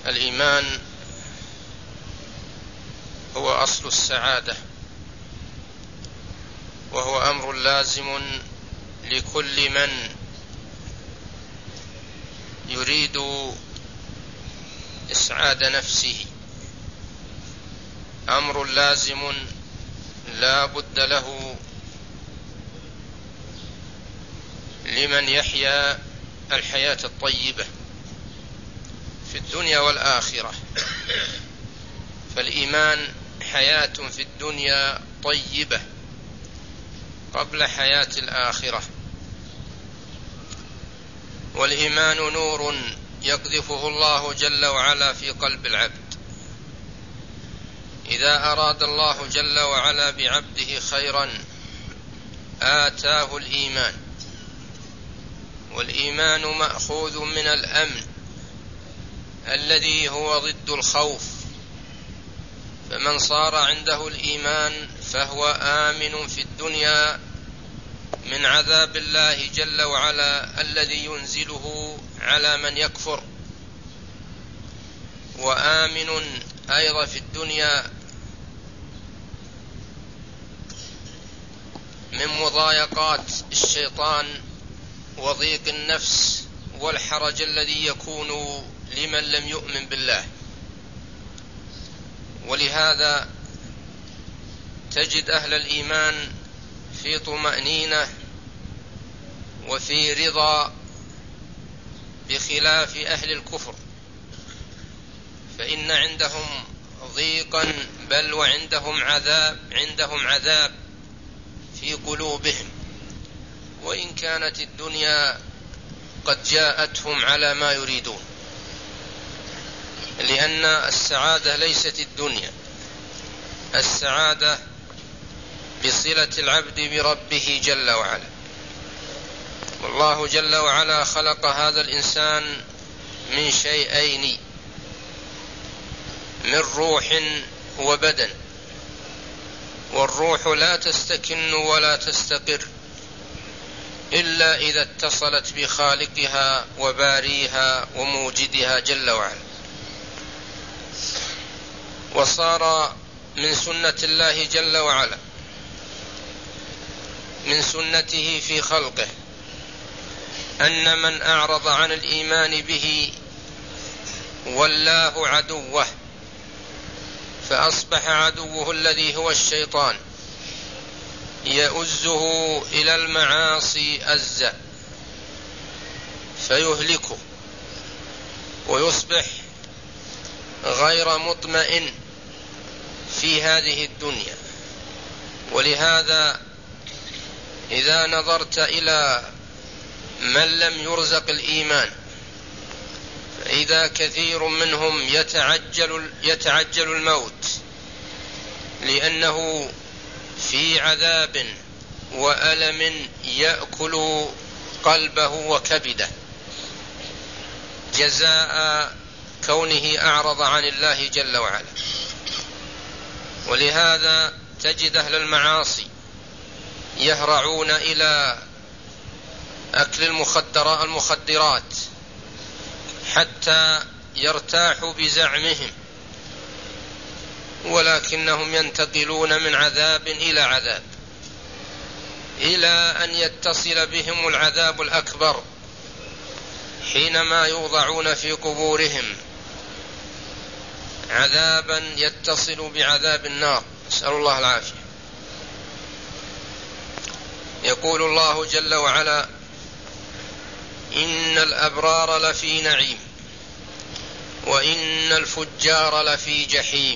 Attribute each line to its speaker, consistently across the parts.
Speaker 1: الإيمان هو أصل السعادة، وهو أمر لازم لكل من يريد إسعاد نفسه، أمر لازم لا بد له لمن يحيا الحياة الطيبة في الدنيا والآخرة. فالإيمان حياة في الدنيا طيبة قبل حياة الآخرة، والإيمان نور يقذفه الله جل وعلا في قلب العبد. إذا أراد الله جل وعلا بعبده خيرا آتاه الإيمان، والإيمان مأخوذ من الأمن الذي هو ضد الخوف، فمن صار عنده الإيمان فهو آمن في الدنيا من عذاب الله جل وعلا الذي ينزله على من يكفر، وآمن أيضا في الدنيا من مضايقات الشيطان وضيق النفس والحرج الذي يكون لمن لم يؤمن بالله. ولهذا تجد أهل الإيمان في طمأنينة وفي رضا، بخلاف أهل الكفر، فإن عندهم ضيقا بل وعندهم عذاب في قلوبهم، وإن كانت الدنيا قد جاءتهم على ما يريدون، لأن السعادة ليست الدنيا، السعادة بصلة العبد بربه جل وعلا. والله جل وعلا خلق هذا الإنسان من شيئين، من روح وبدن، والروح لا تستكن ولا تستقر إلا إذا اتصلت بخالقها وباريها وموجدها جل وعلا. وصار من سنة الله جل وعلا، من سنته في خلقه، أن من أعرض عن الإيمان به ولاه عدوه، فأصبح عدوه الذي هو الشيطان يؤزه إلى المعاصي أزا فيهلكه، ويصبح غير مطمئن في هذه الدنيا. ولهذا إذا نظرت إلى من لم يرزق الإيمان، فإذا كثير منهم يتعجل الموت لأنه في عذاب وألم يأكل قلبه وكبده، جزاء كونه أعرض عن الله جل وعلا. ولهذا تجد أهل المعاصي يهرعون إلى أكل المخدرات حتى يرتاحوا بزعمهم، ولكنهم ينتقلون من عذاب إلى عذاب، إلى أن يتصل بهم العذاب الأكبر حينما يوضعون في قبورهم، عذابا يتصل بعذاب النار، نسأل الله العافية. يقول الله جل وعلا: إن الأبرار لفي نعيم وإن الفجار لفي جحيم.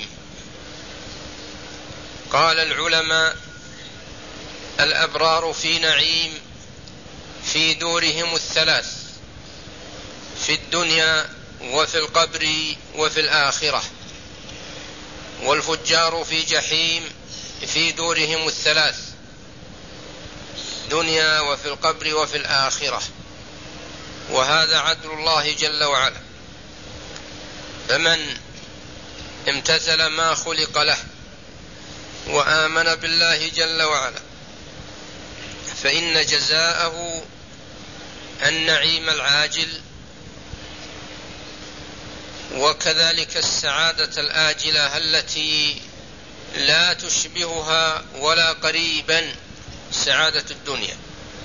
Speaker 1: قال العلماء: الأبرار في نعيم في دورهم الثلاث، في الدنيا وفي القبر وفي الآخرة، والفجار في جحيم في دورهم الثلاث، دنيا وفي القبر وفي الآخرة. وهذا عدل الله جل وعلا، فمن امتثل ما خلق له وآمن بالله جل وعلا فإن جزاءه النعيم العاجل وكذلك السعادة الآجلة التي لا تشبهها ولا قريبا سعادة الدنيا.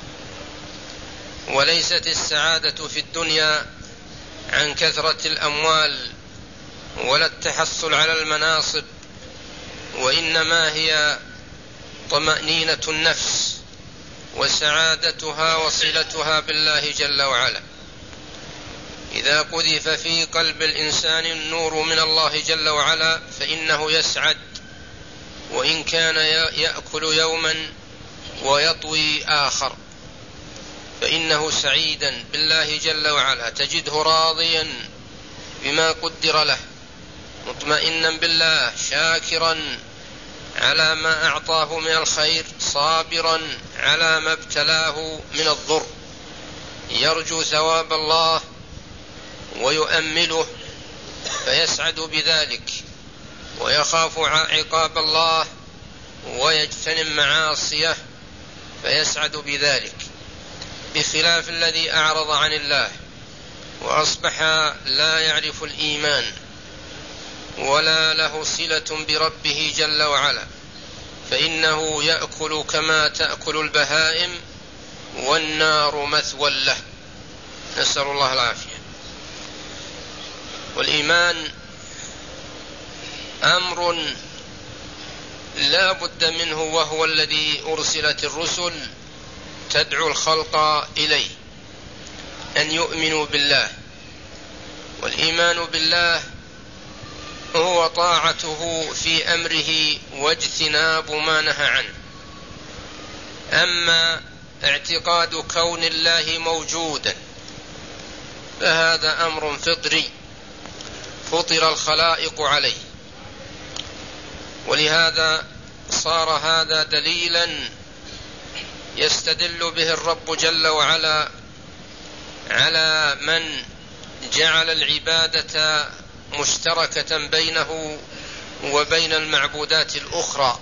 Speaker 1: وليست السعادة في الدنيا عن كثرة الأموال ولا التحصل على المناصب، وإنما هي طمأنينة النفس وسعادتها وصلتها بالله جل وعلا. إذا قذف في قلب الإنسان النور من الله جل وعلا فإنه يسعد، وإن كان يأكل يوما ويطوي آخر فإنه سعيدا بالله جل وعلا، تجده راضيا بما قدر له، مطمئنا بالله، شاكرا على ما أعطاه من الخير، صابرا على ما ابتلاه من الضر، يرجو ثواب الله ويؤمله فيسعد بذلك، ويخاف عقاب الله ويجتنب معاصيه فيسعد بذلك، بخلاف الذي أعرض عن الله وأصبح لا يعرف الإيمان ولا له صلة بربه جل وعلا، فإنه يأكل كما تأكل البهائم والنار مثوى له، نسأل الله العافية. والإيمان أمر لا بد منه، وهو الذي أرسلت الرسل تدعو الخلق إليه، أن يؤمنوا بالله. والإيمان بالله هو طاعته في أمره واجتناب ما نهى عنه. أما اعتقاد كون الله موجودا فهذا أمر فطري فطر الخلائق عليه، ولهذا صار هذا دليلا يستدل به الرب جل وعلا على من جعل العبادة مشتركة بينه وبين المعبودات الأخرى،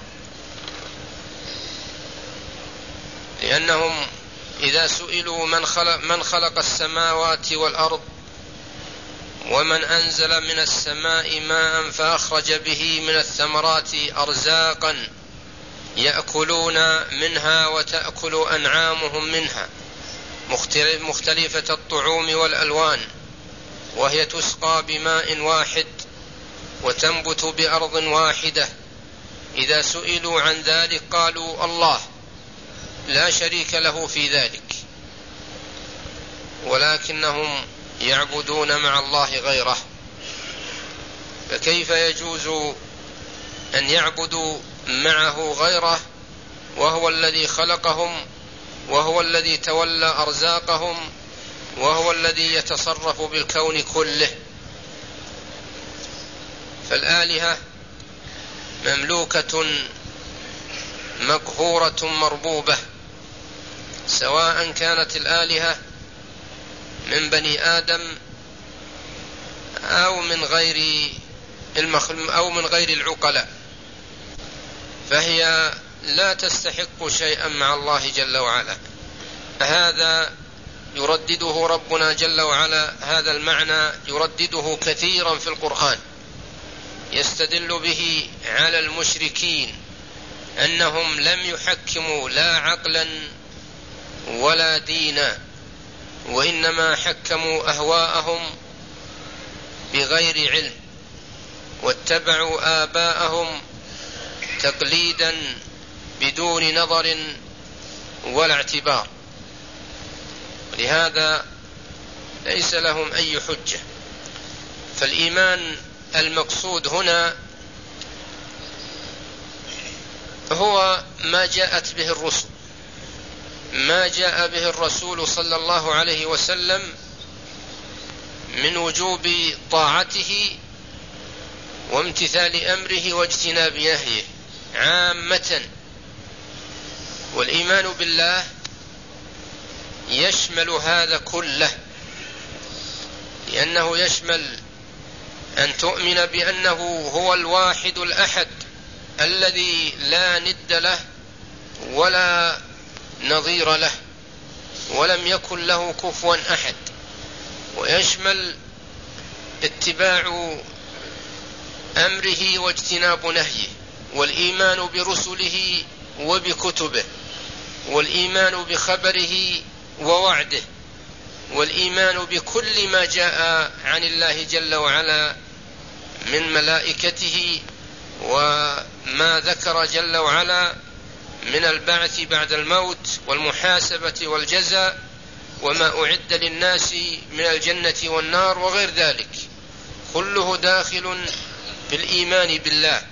Speaker 1: لأنهم إذا سئلوا من خلق السماوات والأرض ومن أنزل من السماء ماء فأخرج به من الثمرات أرزاقا يأكلون منها وتأكل أنعامهم منها مختلفة الطعوم والألوان، وهي تسقى بماء واحد وتنبت بأرض واحدة، إذا سئلوا عن ذلك قالوا الله، لا شريك له في ذلك، ولكنهم يعبدون مع الله غيره. فكيف يجوز أن يعبدوا معه غيره وهو الذي خلقهم، وهو الذي تولى أرزاقهم، وهو الذي يتصرف بالكون كله؟ فالآلهة مملوكة مقهورة مربوبة، سواء كانت الآلهة من بني آدم أو من غير العقلاء، فهي لا تستحق شيئا مع الله جل وعلا. هذا يردده ربنا جل وعلا، هذا المعنى يردده كثيرا في القرآن، يستدل به على المشركين أنهم لم يحكموا لا عقلا ولا دينا، وإنما حكموا أهواءهم بغير علم، واتبعوا آباءهم تقليدا بدون نظر ولا اعتبار، لهذا ليس لهم أي حجة. فالإيمان المقصود هنا هو ما جاءت به الرسل، ما جاء به الرسول صلى الله عليه وسلم من وجوب طاعته وامتثال أمره واجتناب نهيه عامة. والإيمان بالله يشمل هذا كله، لأنه يشمل أن تؤمن بأنه هو الواحد الأحد الذي لا ند له ولا نظير له، ولم يكن له كفوا أحد. ويشمل اتباع أمره واجتناب نهيه، والإيمان برسله وبكتبه، والإيمان بخبره ووعده، والإيمان بكل ما جاء عن الله جل وعلا من ملائكته، وما ذكر جل وعلا من البعث بعد الموت والمحاسبة والجزاء، وما أعد للناس من الجنة والنار وغير ذلك، كله داخل بالإيمان بالله.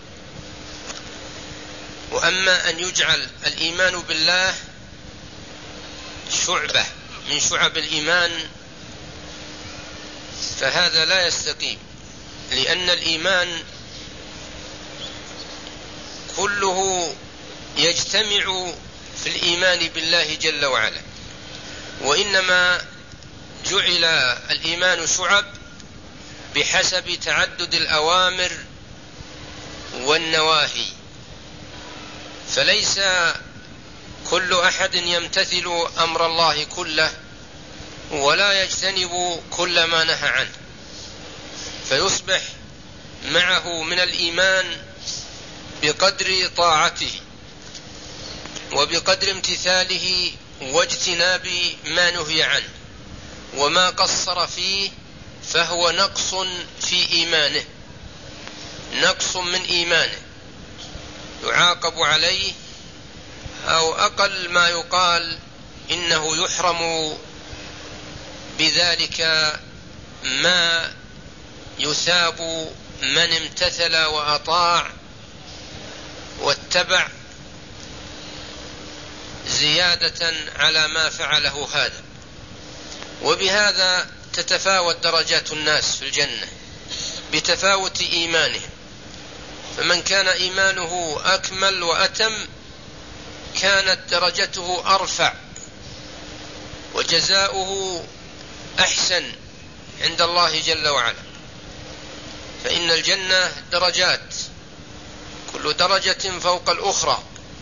Speaker 1: وأما أن يجعل الإيمان بالله شعبة من شعب الإيمان فهذا لا يستقيم، لأن الإيمان كله يجتمع في الإيمان بالله جل وعلا، وإنما جعل الإيمان شعب بحسب تعدد الأوامر والنواهي، فليس كل أحد يمتثل أمر الله كله ولا يجتنب كل ما نهى عنه، فيصبح معه من الإيمان بقدر طاعته وبقدر امتثاله واجتناب ما نهي عنه، وما قصر فيه فهو نقص في إيمانه، نقص من إيمانه يعاقب عليه، أو أقل ما يقال إنه يحرم بذلك ما يثاب من امتثل وأطاع واتبع زيادة على ما فعله هذا. وبهذا تتفاوت درجات الناس في الجنة بتفاوت إيمانهم، فمن كان إيمانه أكمل وأتم كانت درجته أرفع وجزاؤه أحسن عند الله جل وعلا، فإن الجنة درجات، كل درجة فوق الأخرى،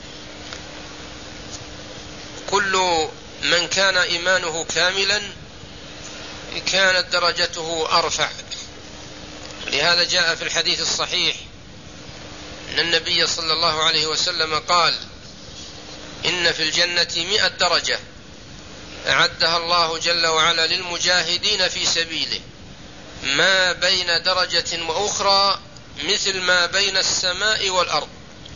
Speaker 1: كل من كان إيمانه كاملا كانت درجته أرفع. لهذا جاء في الحديث الصحيح أن النبي صلى الله عليه وسلم قال: إن في الجنة 100 درجة أعدها الله جل وعلا للمجاهدين في سبيله، ما بين درجة وأخرى مثل ما بين السماء والأرض.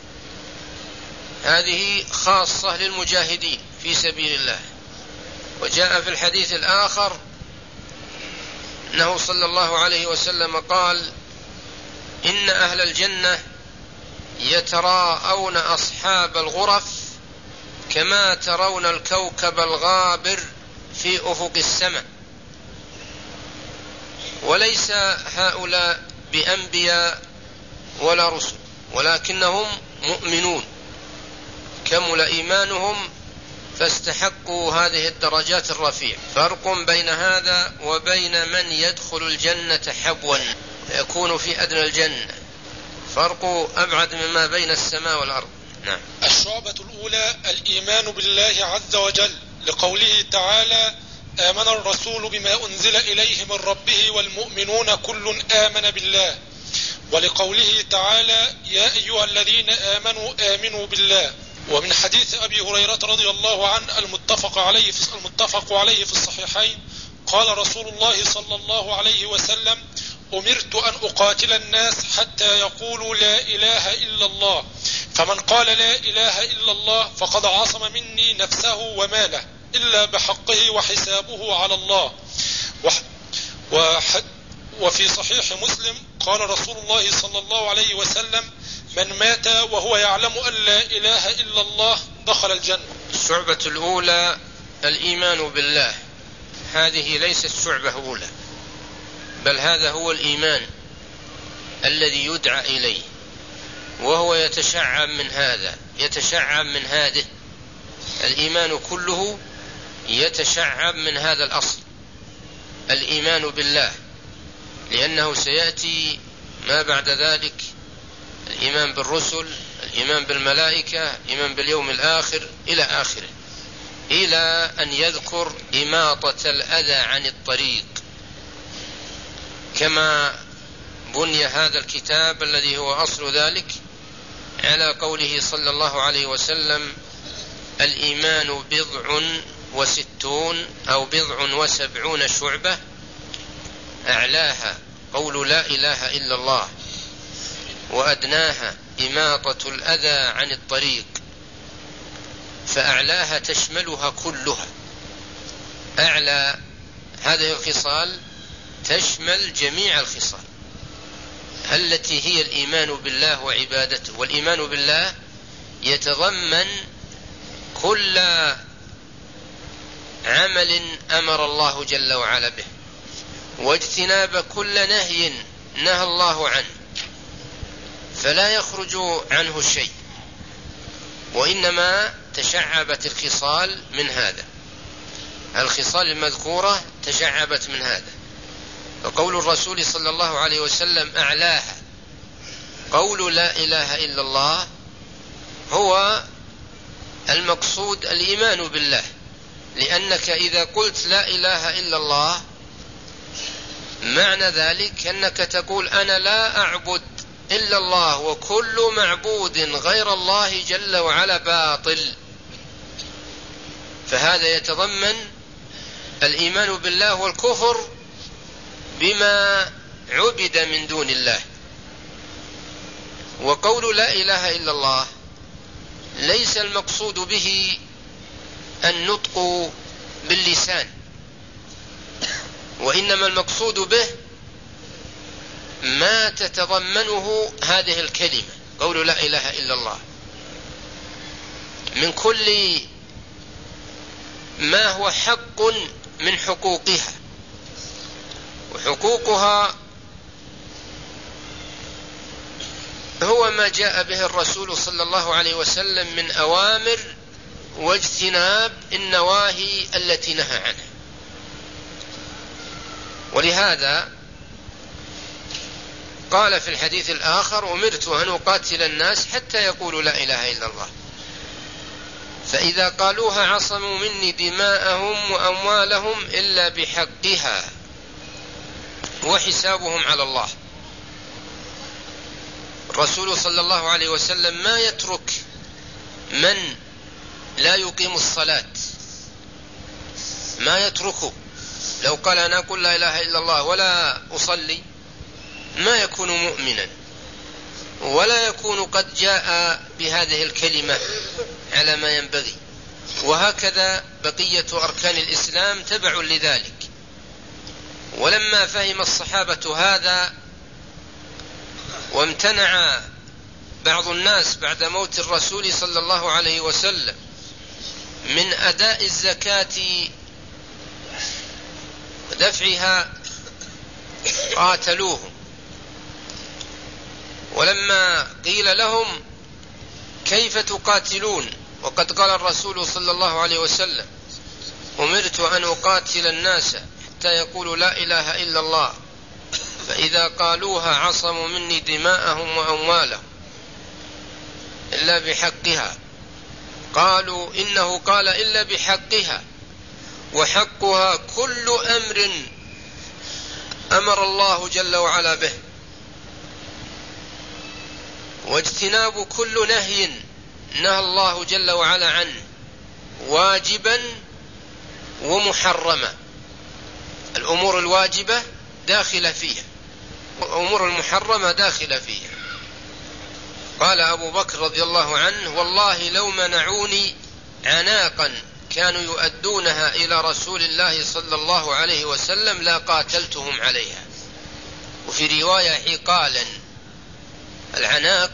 Speaker 1: هذه خاصة للمجاهدين في سبيل الله. وجاء في الحديث الآخر أنه صلى الله عليه وسلم قال: إن أهل الجنة يتراءون أصحاب الغرف كما ترون الكوكب الغابر في أفق السماء، وليس هؤلاء بأنبياء ولا رسل، ولكنهم مؤمنون كمل إيمانهم فاستحقوا هذه الدرجات الرفيعة. فرق بين هذا وبين من يدخل الجنة حبوا يكون في أدنى الجنة، فرق أبعد مما بين السماء والأرض. نعم.
Speaker 2: الشعبة الأولى الإيمان بالله عز وجل، لقوله تعالى: آمن الرسول بما أنزل إليه من ربه والمؤمنون كل آمن بالله، ولقوله تعالى: يا أيها الذين آمنوا آمنوا بالله. ومن حديث أبي هريرة رضي الله عنه المتفق عليه في الصحيحين قال رسول الله صلى الله عليه وسلم: أمرت أن أقاتل الناس حتى يقولوا لا إله إلا الله، فمن قال لا إله إلا الله فقد عصم مني نفسه وماله إلا بحقه وحسابه على الله. وفي صحيح مسلم قال رسول الله صلى الله عليه وسلم: من مات وهو يعلم أن لا إله إلا الله دخل الجنة.
Speaker 1: الشعبة الأولى الإيمان بالله، هذه ليست شعبة أولى، بل هذا هو الإيمان الذي يدعى إليه، وهو يتشعب من هذا، يتشعب من هذه. الإيمان كله يتشعب من هذا الأصل، الإيمان بالله، لأنه سيأتي ما بعد ذلك الإيمان بالرسل، الإيمان بالملائكة، الإيمان باليوم الآخر إلى آخره، إلى أن يذكر إماطة الأذى عن الطريق، كما بني هذا الكتاب الذي هو أصل ذلك على قوله صلى الله عليه وسلم: الإيمان 69 أو 70 شعبة، أعلاها قول لا إله إلا الله، وأدناها إماطة الأذى عن الطريق. فأعلاها تشملها كلها، أعلى هذه الخصال تشمل جميع الخصال التي هي الإيمان بالله وعبادته. والإيمان بالله يتضمن كل عمل أمر الله جل وعلا به، واجتناب كل نهي نهى الله عنه، فلا يخرج عنه شيء، وإنما تشعبت الخصال من هذا، الخصال المذكورة تشعبت من هذا. وقول الرسول صلى الله عليه وسلم: أعلاها قول لا إله إلا الله، هو المقصود الإيمان بالله، لأنك إذا قلت لا إله إلا الله معنى ذلك أنك تقول: أنا لا أعبد إلا الله، وكل معبود غير الله جل وعلا باطل. فهذا يتضمن الإيمان بالله والكفر بما عبد من دون الله. وقول لا إله إلا الله ليس المقصود به النطق باللسان، وإنما المقصود به ما تتضمنه هذه الكلمة، قول لا إله إلا الله، من كل ما هو حق من حقوقها. وحقوقها هو ما جاء به الرسول صلى الله عليه وسلم من أوامر واجتناب النواهي التي نهى عنها. ولهذا قال في الحديث الآخر: أمرت أن أقاتل الناس حتى يقولوا لا إله إلا الله، فإذا قالوها عصموا مني دماءهم وأموالهم إلا بحقها وحسابهم على الله. الرسول صلى الله عليه وسلم ما يترك من لا يقيم الصلاة، ما يتركه. لو قال: أنا أقول لا إله إلا الله ولا أصلي، ما يكون مؤمنا، ولا يكون قد جاء بهذه الكلمة على ما ينبغي. وهكذا بقية أركان الإسلام تبع لذلك. ولما فهم الصحابة هذا وامتنع بعض الناس بعد موت الرسول صلى الله عليه وسلم من أداء الزكاة ودفعها قاتلوهم. ولما قيل لهم: كيف تقاتلون وقد قال الرسول صلى الله عليه وسلم: أمرت أن أقاتل الناس حتى يقولوا لا إله إلا الله، فإذا قالوها عصموا مني دماءهم وأموالهم إلا بحقها، قالوا: إنه قال إلا بحقها، وحقها كل أمر أمر الله جل وعلا به، واجتناب كل نهي نهى الله جل وعلا عنه، واجبا ومحرما. الأمور الواجبة داخلة فيها، والأمور المحرمة داخلة فيها. قال أبو بكر رضي الله عنه: والله لو منعوني عناقا كانوا يؤدونها إلى رسول الله صلى الله عليه وسلم لا قاتلتهم عليها. وفي رواية عقالا. العناق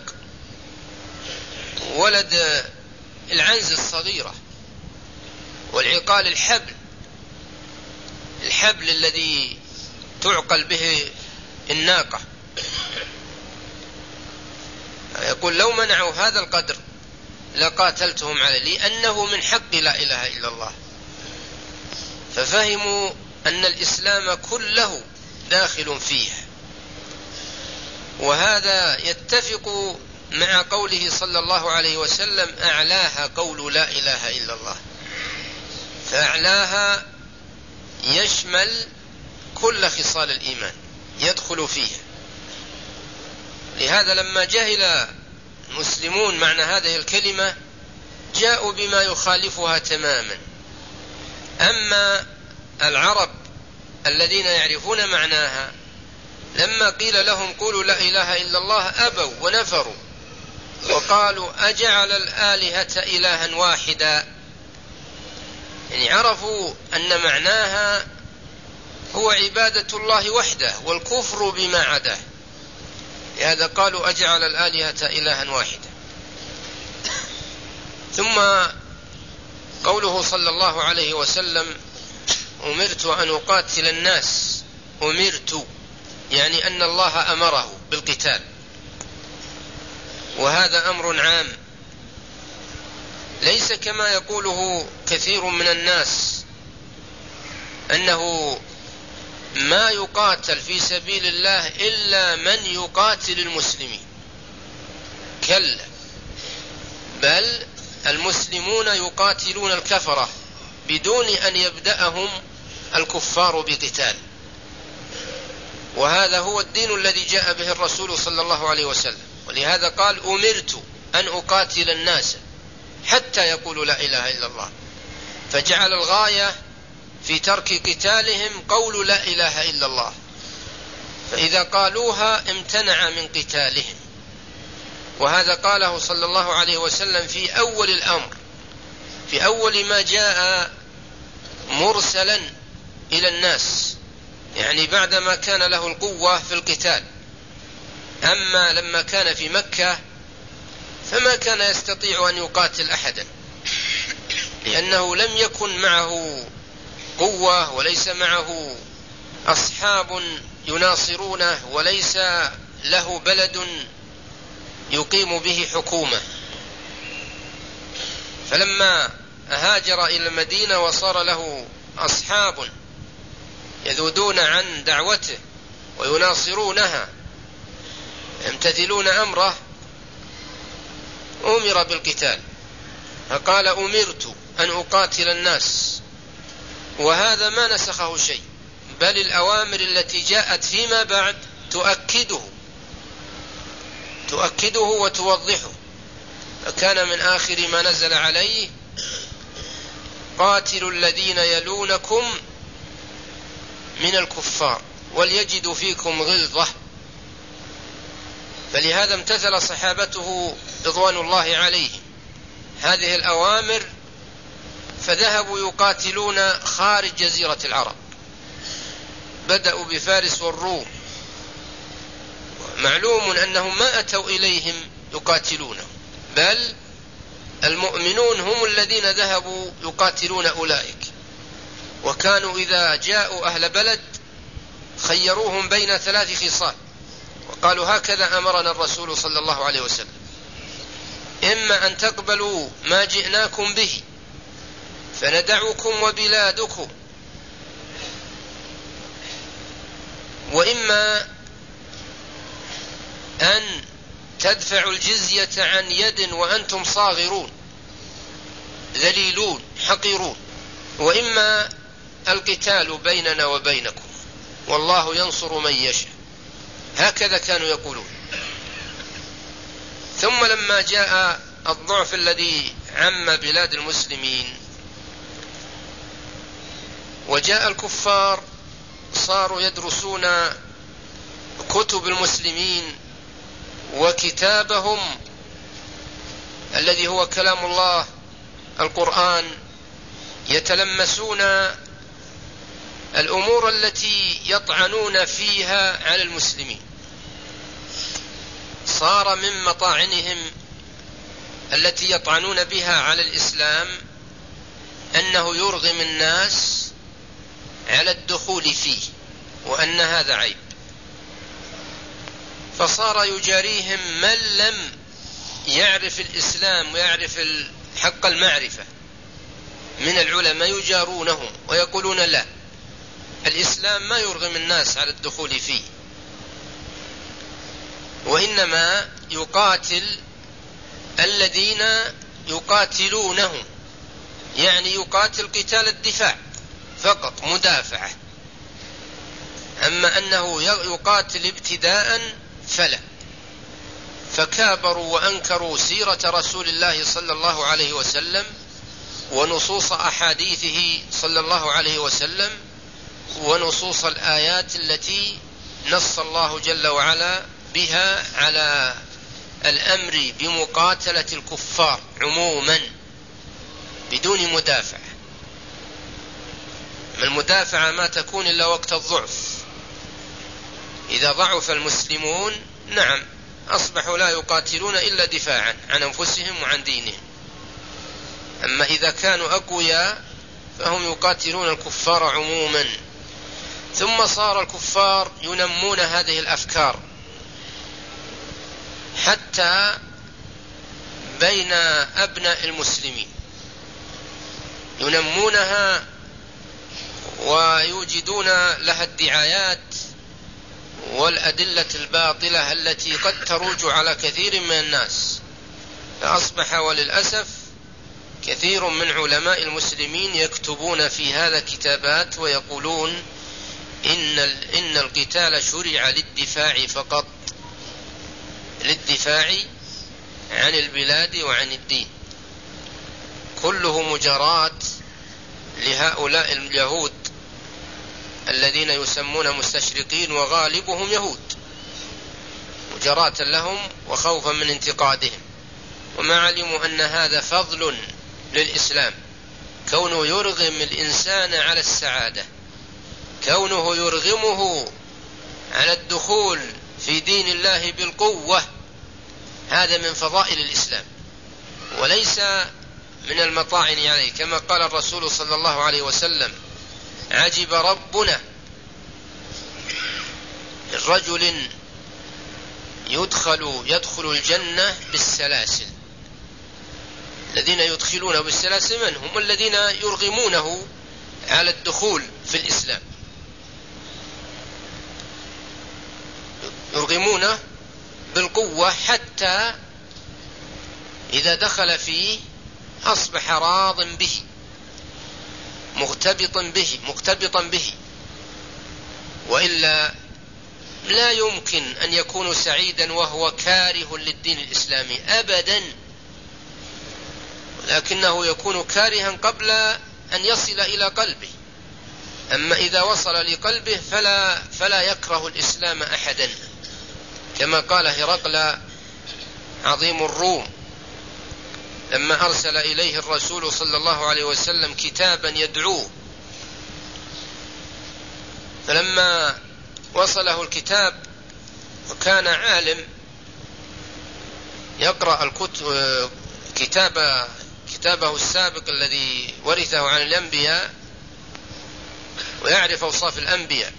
Speaker 1: ولد العنز الصغيرة، والعقال الحبل الذي تعقل به الناقة. يقول: لو منعوا هذا القدر لقاتلتهم عليه، لأنه من حق لا إله إلا الله. ففهموا أن الإسلام كله داخل فيها. وهذا يتفق مع قوله صلى الله عليه وسلم: أعلاها قول لا إله إلا الله. فأعلاها يشمل كل خصال الإيمان، يدخل فيه. لهذا لما جهل المسلمون معنى هذه الكلمة جاءوا بما يخالفها تماما. أما العرب الذين يعرفون معناها لما قيل لهم قولوا لا إله إلا الله أبوا ونفروا وقالوا أجعل الآلهة إلها واحدا، يعني عرفوا أن معناها هو عبادة الله وحده والكفر بما عداه، لهذا قالوا أجعل الآلهة إلها واحدا. ثم قوله صلى الله عليه وسلم أمرت أن أقاتل الناس، أمرت يعني أن الله أمره بالقتال، وهذا أمر عام ليس كما يقوله كثير من الناس أنه ما يقاتل في سبيل الله إلا من يقاتل المسلمين. كلا، بل المسلمون يقاتلون الكفرة بدون أن يبدأهم الكفار بقتال، وهذا هو الدين الذي جاء به الرسول صلى الله عليه وسلم. ولهذا قال أمرت أن أقاتل الناس حتى يقولوا لا إله إلا الله، فجعل الغاية في ترك قتالهم قول لا إله إلا الله، فإذا قالوها امتنع من قتالهم. وهذا قاله صلى الله عليه وسلم في أول الأمر، في أول ما جاء مرسلا إلى الناس، يعني بعدما كان له القوة في القتال. أما لما كان في مكة فما كان يستطيع أن يقاتل أحدا، لأنه لم يكن معه قوة وليس معه أصحاب يناصرونه وليس له بلد يقيم به حكومة. فلما هاجر إلى المدينة وصار له أصحاب يذودون عن دعوته ويناصرونها يمتثلون أمره أمر بالقتال، فقال أمرت أن أقاتل الناس، وهذا ما نسخه شيء، بل الأوامر التي جاءت فيما بعد تؤكده وتوضحه. فكان من آخر ما نزل عليه قاتلوا الذين يلونكم من الكفار وليجدوا فيكم غلظة. فلهذا امتثل صحابته رضوان الله عليهم هذه الأوامر، فذهبوا يقاتلون خارج جزيرة العرب، بدأوا بفارس والروم، معلوم أنهم ما أتوا إليهم يقاتلونه، بل المؤمنون هم الذين ذهبوا يقاتلون أولئك. وكانوا إذا جاءوا أهل بلد خيروهم بين 3 خصال، وقالوا هكذا أمرنا الرسول صلى الله عليه وسلم: إما أن تقبلوا ما جئناكم به فندعكم وبلادكم، وإما أن تدفعوا الجزية عن يد وأنتم صاغرون ذليلون حقيرون، وإما القتال بيننا وبينكم والله ينصر من يشاء. هكذا كانوا يقولون. ثم لما جاء الضعف الذي عم بلاد المسلمين وجاء الكفار صاروا يدرسون كتب المسلمين وكتابهم الذي هو كلام الله القرآن، يتلمسون الأمور التي يطعنون فيها على المسلمين. صار من مطاعنهم التي يطعنون بها على الإسلام أنه يرغم الناس على الدخول فيه، وأن هذا عيب. فصار يجاريهم من لم يعرف الإسلام ويعرف حق المعرفة من العلماء، يجارونهم ويقولون لا، الإسلام ما يرغم الناس على الدخول فيه، وإنما يقاتل الذين يقاتلونهم، يعني يقاتل قتال الدفاع فقط، مدافعة. أما أنه يقاتل ابتداء فلا. فكابروا وأنكروا سيرة رسول الله صلى الله عليه وسلم ونصوص أحاديثه صلى الله عليه وسلم ونصوص الآيات التي نص الله جل وعلا بها على الأمر بمقاتلة الكفار عموما بدون مدافع. المدافعة ما تكون إلا وقت الضعف. إذا ضعف المسلمون نعم أصبحوا لا يقاتلون إلا دفاعا عن أنفسهم وعن دينهم. أما إذا كانوا أقوياء فهم يقاتلون الكفار عموما. ثم صار الكفار ينمون هذه الأفكار حتى بين أبناء المسلمين، ينمونها ويوجدون لها الدعايات والأدلة الباطلة التي قد تروج على كثير من الناس. فأصبح وللأسف كثير من علماء المسلمين يكتبون في هذا كتابات ويقولون إن القتال شرع للدفاع فقط، للدفاع عن البلاد وعن الدين. كله مجرات لهؤلاء اليهود الذين يسمون مستشرقين وغالبهم يهود، مجرات لهم وخوفا من انتقادهم، وما علموا أن هذا فضل للإسلام، كونه يرغم الإنسان على السعادة، كونه يرغمه على الدخول في دين الله بالقوة، هذا من فضائل الإسلام وليس من المطاعن عليه. كما قال الرسول صلى الله عليه وسلم: عجب ربنا الرجل يدخل الجنة بالسلاسل. الذين يدخلونه بالسلاسل من هم؟ الذين يرغمونه على الدخول في الإسلام، يرغمونه بالقوة حتى إذا دخل فيه أصبح راض به مقتبطا به، وإلا لا يمكن أن يكون سعيدا وهو كاره للدين الإسلامي أبدا، لكنه يكون كارها قبل أن يصل إلى قلبه. أما إذا وصل لقلبه فلا يكره الإسلام أحدا، كما قال هرقل عظيم الروم لما أرسل إليه الرسول صلى الله عليه وسلم كتابا يدعوه، فلما وصله الكتاب وكان عالم يقرأ كتابه السابق الذي ورثه عن الأنبياء ويعرف أوصاف الأنبياء،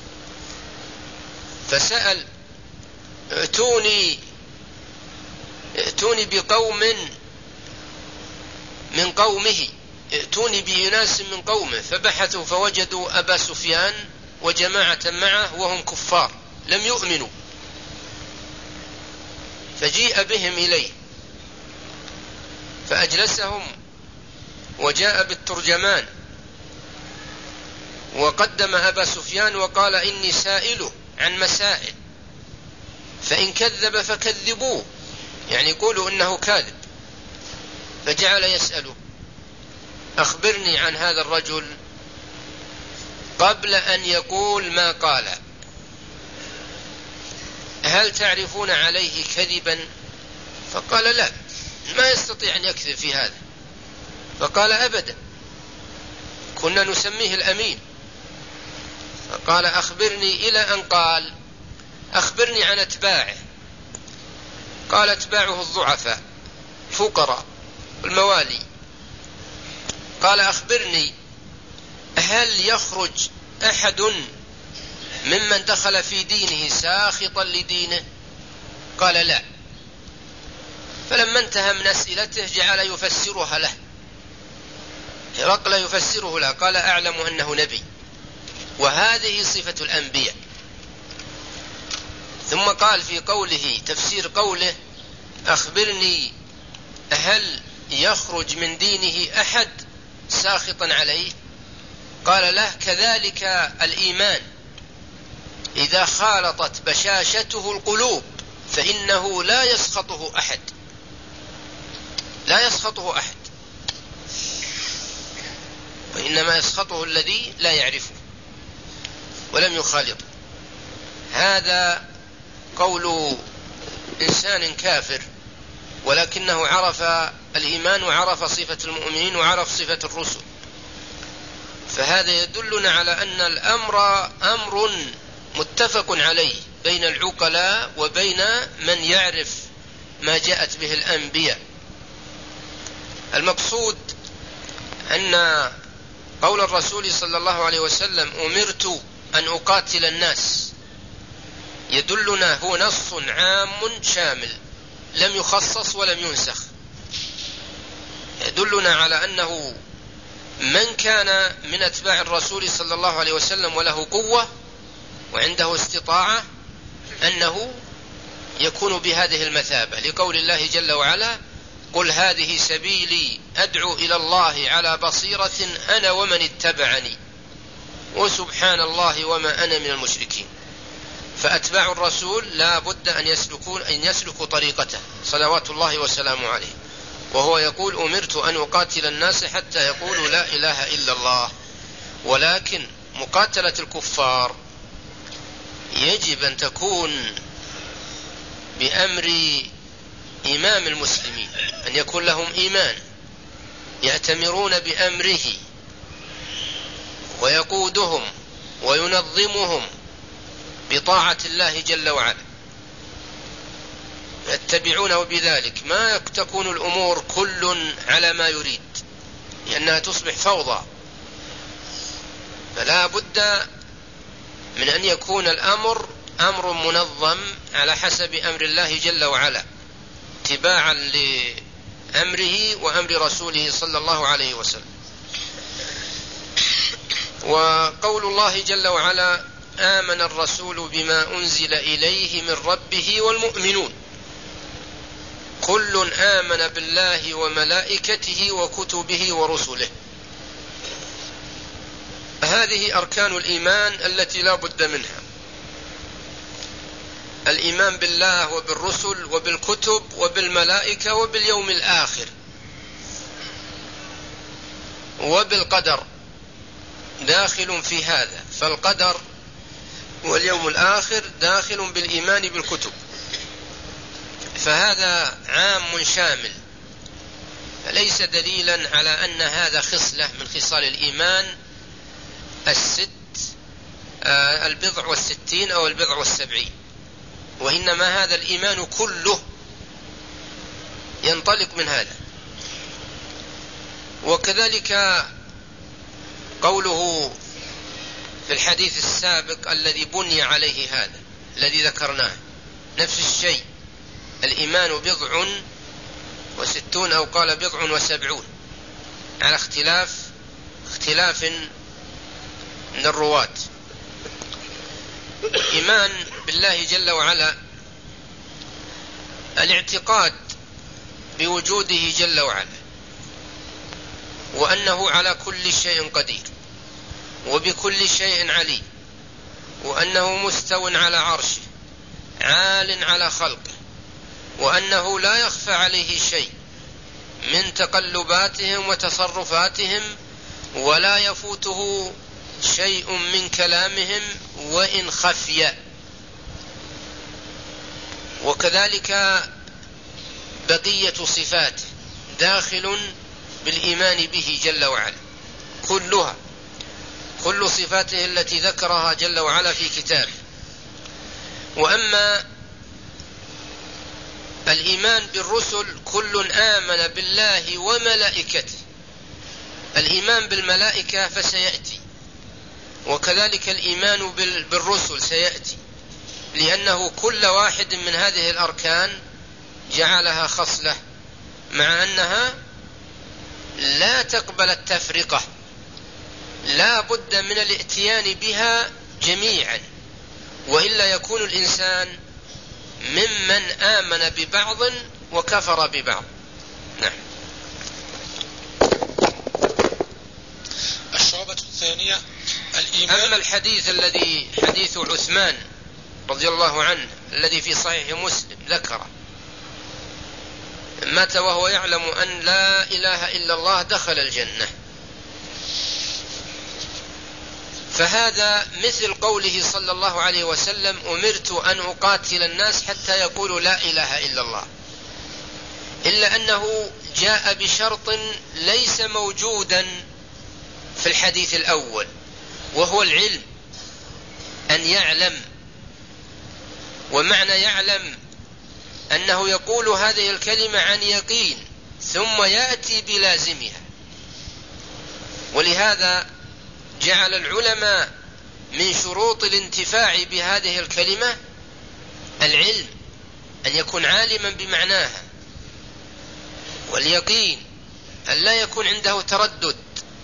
Speaker 1: فسأل: ائتوني بقوم من قومه، ائتوني بناس من قومه. فبحثوا فوجدوا أبا سفيان وجماعة معه وهم كفار لم يؤمنوا، فجيء بهم إليه فأجلسهم وجاء بالترجمان وقدم أبا سفيان وقال: إني سائله عن مسائل، فإن كذب فكذبوه، يعني يقولوا إنه كاذب. فجعل يسأله: أخبرني عن هذا الرجل قبل أن يقول ما قال، هل تعرفون عليه كذبا؟ فقال: لا، ما يستطيع أن يكذب في هذا. فقال: أبدا، كنا نسميه الأمين. فقال: أخبرني، إلى أن قال: أخبرني عن أتباعه. قال: أتباعه الضعفاء فقراء الموالي. قال: أخبرني، هل يخرج أحد ممن دخل في دينه ساخطا لدينه؟ قال: لا. فلما انتهى من أسئلته جعل يفسرها له، هرقل يفسره له، قال: أعلم أنه نبي، وهذه صفة الأنبياء. ثم قال في قوله، تفسير قوله: أخبرني هل يخرج من دينه أحد ساخطا عليه؟ قال له: كذلك الإيمان، إذا خالطت بشاشته القلوب فإنه لا يسخطه أحد، لا يسخطه أحد، وإنما يسخطه الذي لا يعرفه ولم يخالطه. هذا قول إنسان كافر ولكنه عرف الإيمان وعرف صفة المؤمنين وعرف صفة الرسل. فهذا يدلنا على أن الأمر أمر متفق عليه بين العقلاء وبين من يعرف ما جاءت به الأنبياء. المقصود أن قول الرسول صلى الله عليه وسلم أمرت أن أقاتل الناس يدلنا، هو نص عام شامل لم يخصص ولم ينسخ، يدلنا على أنه من كان من أتباع الرسول صلى الله عليه وسلم وله قوة وعنده استطاعة أنه يكون بهذه المثابة، لقول الله جل وعلا قل هذه سبيلي أدعو إلى الله على بصيرة أنا ومن اتبعني وسبحان الله وما أنا من المشركين. فأتباع الرسول لا بد أن يسلكوا طريقته صلوات الله وسلامه عليه، وهو يقول أمرت أن أقاتل الناس حتى يقولوا لا إله إلا الله. ولكن مقاتلة الكفار يجب أن تكون بأمر إمام المسلمين، أن يكون لهم إيمان يأتمرون بأمره ويقودهم وينظمهم بطاعة الله جل وعلا، يتبعونه بذلك. ما تكون الأمور كل على ما يريد لأنها تصبح فوضى، فلا بد من أن يكون الأمر أمر منظم على حسب أمر الله جل وعلا اتباعا لأمره وأمر رسوله صلى الله عليه وسلم. وقول الله جل وعلا آمن الرسول بما أنزل إليه من ربه والمؤمنون كل آمن بالله وملائكته وكتبه ورسله. هذه أركان الإيمان التي لا بد منها: الإيمان بالله وبالرسل وبالكتب وبالملائكة وباليوم الآخر وبالقدر داخل في هذا، فالقدر واليوم الآخر داخل بالإيمان بالكتب، فهذا عام شامل، فليس دليلا على أن هذا خصلة من خصال الإيمان البضع والستين أو البضع والسبعين، وإنما هذا الإيمان كله ينطلق من هذا. وكذلك قوله في الحديث السابق الذي بني عليه هذا الذي ذكرناه نفس الشيء، الإيمان بضع وستون أو قال بضع وسبعون على اختلاف من الرواة. إيمان بالله جل وعلا الاعتقاد بوجوده جل وعلا وأنه على كل شيء قدير وبكل شيء عليم، وأنه مستو على عرشه عال على خلقه، وأنه لا يخفى عليه شيء من تقلباتهم وتصرفاتهم ولا يفوته شيء من كلامهم وإن خفي. وكذلك بقية صفاته داخل بالإيمان به جل وعلا كلها، كل صفاته التي ذكرها جل وعلا في كتابه. وأما الإيمان بالرسل كل آمن بالله وملائكته، الإيمان بالملائكة فسيأتي، وكذلك الإيمان بالرسل سيأتي، لأنه كل واحد من هذه الأركان جعلها خصلة، مع أنها لا تقبل التفرقة، لا بد من الاتيان بها جميعا، وإلا يكون الإنسان ممن آمن ببعض وكفر ببعض. نعم.
Speaker 2: الشعبة الثانية
Speaker 1: أما الحديث الذي حديث عثمان رضي الله عنه الذي في صحيح مسلم ذكره، مات وهو يعلم أن لا إله إلا الله دخل الجنة، فهذا مثل قوله صلى الله عليه وسلم: أمرت أن أقاتل الناس حتى يقولوا لا إله إلا الله، إلا أنه جاء بشرط ليس موجودا في الحديث الأول، وهو العلم، أن يعلم. ومعنى يعلم أنه يقول هذه الكلمة عن يقين ثم يأتي بلازمها. ولهذا جعل العلماء من شروط الانتفاع بهذه الكلمة العلم، أن يكون عالما بمعناها، واليقين أن لا يكون عنده تردد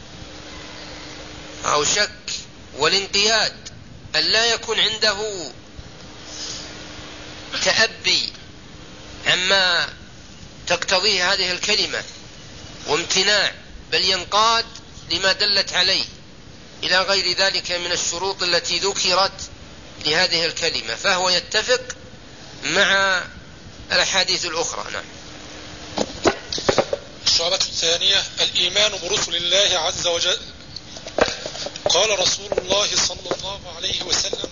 Speaker 1: أو شك، والانقياد أن لا يكون عنده تأبي عما تقتضيه هذه الكلمة وامتناع، بل ينقاد لما دلت عليه، إلى غير ذلك من الشروط التي ذكرت لهذه الكلمة، فهو يتفق مع الأحاديث الأخرى. نعم.
Speaker 2: الشعبة الثانية: الإيمان برسل الله عز وجل. قال رسول الله صلى الله عليه وسلم: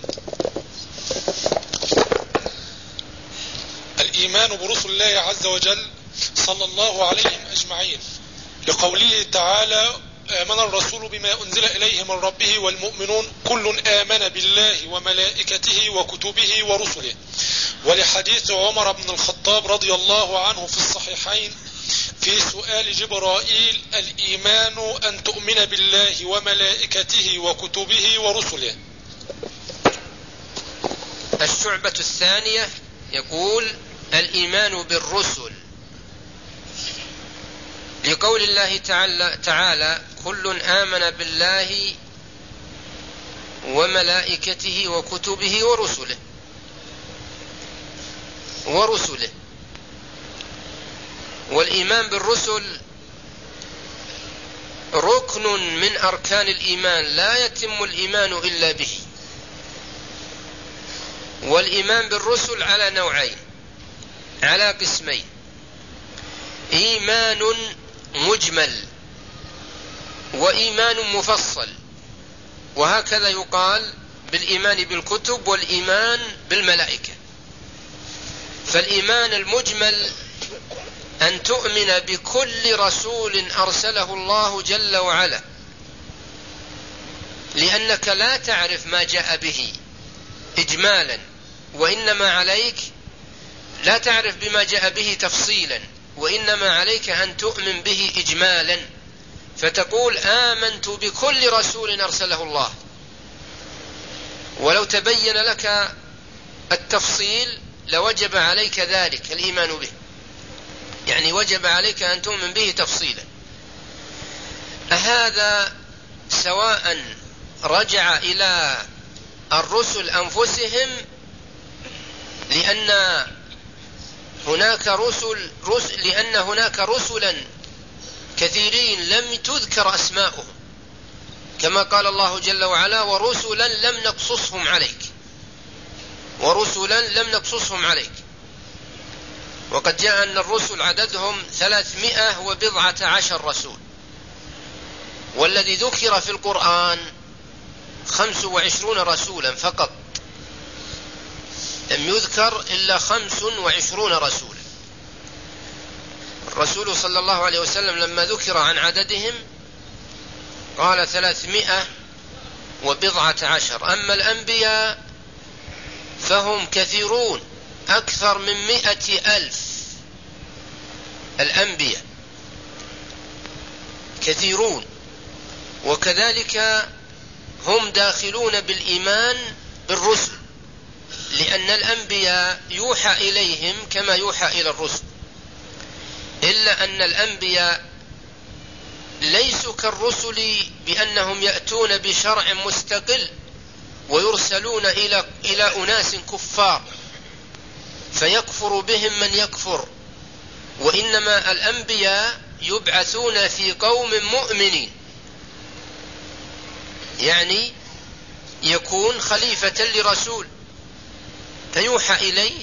Speaker 2: الإيمان برسل الله عز وجل صلى الله عليهم أجمعين، لقوله تعالى: آمن الرسول بما أنزل إليه من ربه والمؤمنون كل آمن بالله وملائكته وكتبه ورسله. ولحديث عمر بن الخطاب رضي الله عنه في الصحيحين في سؤال جبرائيل: الإيمان أن تؤمن بالله وملائكته وكتبه ورسله.
Speaker 1: الشعبة الثانية يقول: الإيمان بالرسل، لقول الله تعالى: كل آمن بالله وملائكته وكتبه ورسله. والإيمان بالرسل ركن من أركان الإيمان، لا يتم الإيمان إلا به. والإيمان بالرسل على نوعين، على قسمين: إيمان مجمل وإيمان مفصل. وهكذا يقال بالإيمان بالكتب والإيمان بالملائكة. فالإيمان المجمل أن تؤمن بكل رسول أرسله الله جل وعلا، لأنك لا تعرف ما جاء به إجمالا، وإنما عليك لا تعرف بما جاء به تفصيلا، وإنما عليك أن تؤمن به إجمالا، فتقول: آمنت بكل رسول أرسله الله. ولو تبين لك التفصيل لوجب عليك ذلك الإيمان به، يعني وجب عليك أن تؤمن به تفصيلا. هذا سواء رجع إلى الرسل أنفسهم، لأن هناك رسلا كثيرين لم تذكر أسماؤهم، كما قال الله جل وعلا: ورسلا لم نقصصهم عليك. وقد جاء أن الرسل عددهم 310 رسول، والذي ذكر في القرآن 25 رسولا فقط، لم يذكر إلا 25 رسولا. الرسول صلى الله عليه وسلم لما ذكر عن عددهم قال 310. أما الأنبياء فهم كثيرون، أكثر من 100,000. الأنبياء كثيرون، وكذلك هم داخلون بالإيمان بالرسل، لأن الأنبياء يوحى إليهم كما يوحى إلى الرسل، إلا أن الأنبياء ليسوا كالرسل بأنهم يأتون بشرع مستقل ويرسلون إلى أناس كفار فيكفر بهم من يكفر، وإنما الأنبياء يبعثون في قوم مؤمنين، يعني يكون خليفة لرسول، فيوحى إليه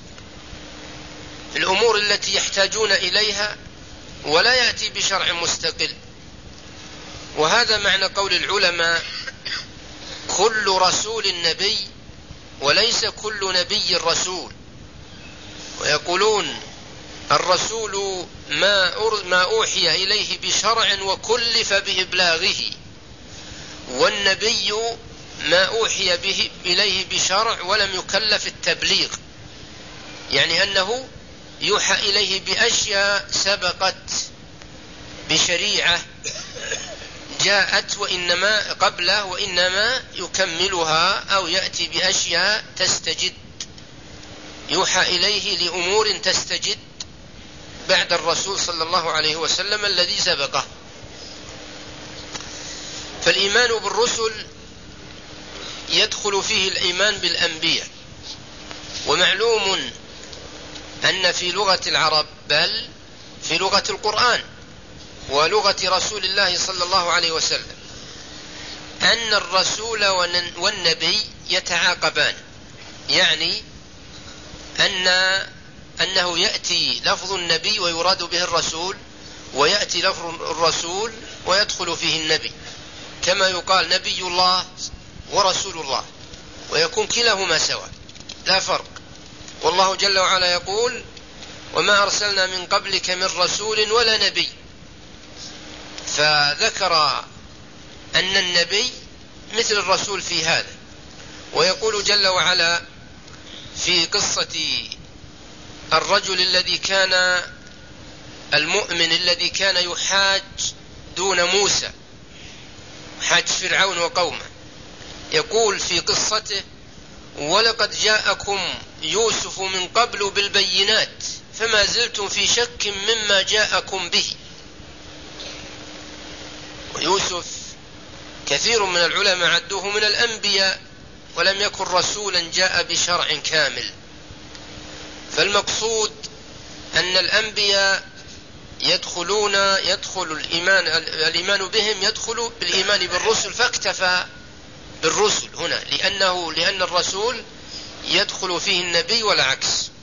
Speaker 1: الأمور التي يحتاجون إليها ولا يأتي بشرع مستقل. وهذا معنى قول العلماء: كل رسول نبي وليس كل نبي رسول. ويقولون: الرسول ما أوحي إليه بشرع وكلف بإبلاغه، والنبي ما أوحي إليه بشرع ولم يكلف التبليغ، يعني أنه يوحى إليه بأشياء سبقت بشريعة جاءت وإنما قبله، وإنما يكملها أو يأتي بأشياء تستجد، يوحى إليه لأمور تستجد بعد الرسول صلى الله عليه وسلم الذي سبقه. فالإيمان بالرسل يدخل فيه الإيمان بالأنبياء. ومعلوم أن في لغة العرب، بل في لغة القرآن ولغة رسول الله صلى الله عليه وسلم، أن الرسول والنبي يتعاقبان، يعني أنه يأتي لفظ النبي ويراد به الرسول، ويأتي لفظ الرسول ويدخل فيه النبي، كما يقال نبي الله ورسول الله، ويكون كلاهما سواء لا فرق. والله جل وعلا يقول: وما أرسلنا من قبلك من رسول ولا نبي. فذكر أن النبي مثل الرسول في هذا. ويقول جل وعلا في قصة الرجل الذي كان المؤمن الذي كان يحاج دون موسى، حاج فرعون وقومه، يقول في قصته: ولقد جاءكم يوسف من قبل بالبينات فما زلتم في شك مما جاءكم به. ويوسف كثير من العلماء عدوه من الأنبياء، ولم يكن رسولا جاء بشرع كامل. فالمقصود أن الأنبياء يدخل الإيمان بهم يدخل بالإيمان بالرسل، فاكتفى بالرسل هنا لأن الرسول يدخل فيه النبي والعكس.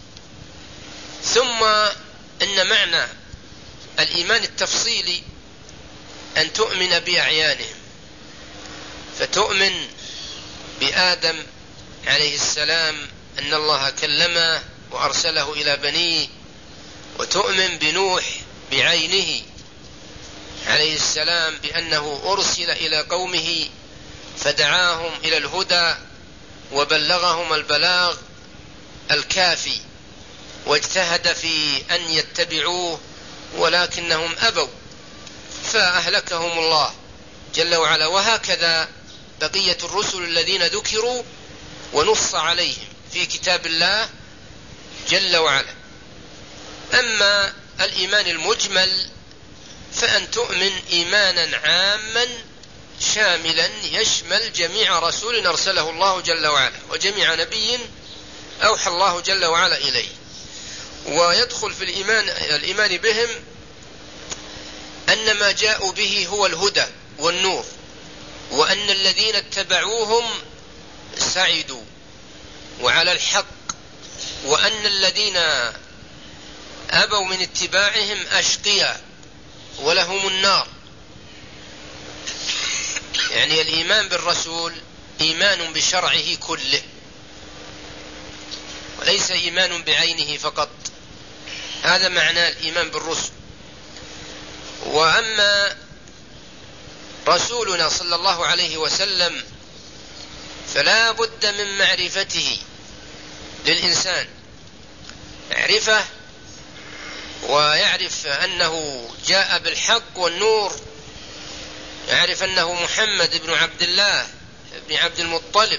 Speaker 1: ثم إن معنى الإيمان التفصيلي أن تؤمن بأعيانهم، فتؤمن بآدم عليه السلام أن الله كلمه وأرسله إلى بنيه، وتؤمن بنوح بعينه عليه السلام بأنه أرسل إلى قومه فدعاهم إلى الهدى وبلغهم البلاغ الكافي، واجتهد في أن يتبعوه ولكنهم أبوا فأهلكهم الله جل وعلا. وهكذا بقية الرسل الذين ذكروا ونص عليهم في كتاب الله جل وعلا. أما الإيمان المجمل فأن تؤمن إيمانا عاما شاملا يشمل جميع رسول أرسله الله جل وعلا وجميع نبي أوحى الله جل وعلا إليه. ويدخل في الإيمان بهم أن ما جاءوا به هو الهدى والنور، وأن الذين اتبعوهم سعدوا وعلى الحق، وأن الذين أبوا من اتباعهم أشقياء ولهم النار. يعني الإيمان بالرسول إيمان بشرعه كله، وليس إيمان بعينه فقط. هذا معنى الإيمان بالرسل. وأما رسولنا صلى الله عليه وسلم فلا بد من معرفته للإنسان، يعرفه ويعرف أنه جاء بالحق والنور، يعرف أنه محمد بن عبد الله بن عبد المطلب،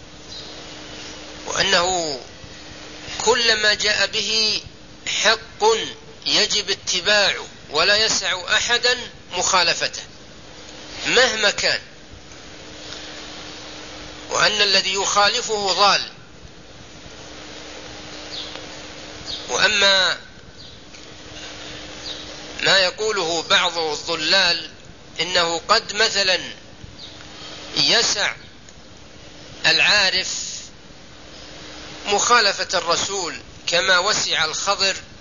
Speaker 1: وأنه كل ما جاء به حق يجب اتباعه ولا يسع أحدا مخالفته مهما كان، وأن الذي يخالفه ضال. وأما ما يقوله بعض الضلال إنه قد مثلا يسع العارف مخالفة الرسول كما وسع الخضر